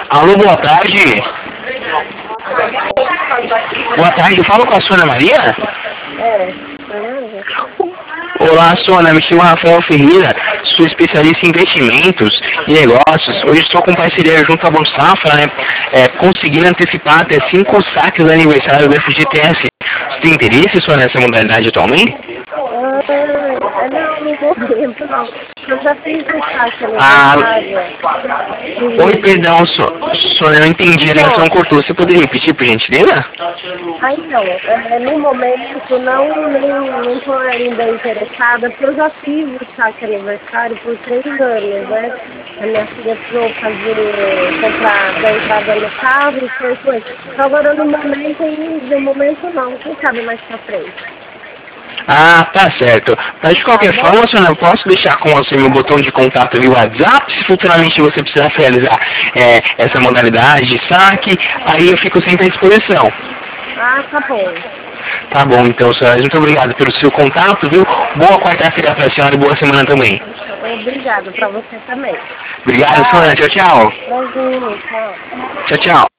Alô, boa tarde. Boa tarde, eu falo com a Sônia Maria? Olá, Sônia, me chamo Rafael Ferreira, sou especialista em investimentos e negócios. Hoje estou com parceria junto à Bom Safra, né? Conseguindo antecipar até 5 saques do aniversário do FGTS. Você tem interesse, Sônia, nessa modalidade atualmente? Não, no momento não. Eu já fiz o saque aniversário. Oi, perdão, Sônia, não entendi, a ligação cortou. Você poderia repetir, por gentileza? Então, no momento não estou ainda interessada, porque eu já fiz o saque aniversário por 3 anos, né? A minha filha precisou comprar da entrada no carro e foi. Então, agora no momento não, quem sabe mais pra frente. Ah, tá certo. Mas de qualquer forma, Sônia, eu posso deixar com você meu botão de contato via WhatsApp, se futuramente você precisar realizar essa modalidade de saque, aí eu fico sempre à disposição. Ah, tá bom. Tá bom, então, Sônia, muito obrigado pelo seu contato, viu? Boa quarta-feira pra senhora e boa semana também. Obrigado, pra você também. Obrigado, Sônia. Tchau, tchau. Imagina, tchau. Tchau, tchau.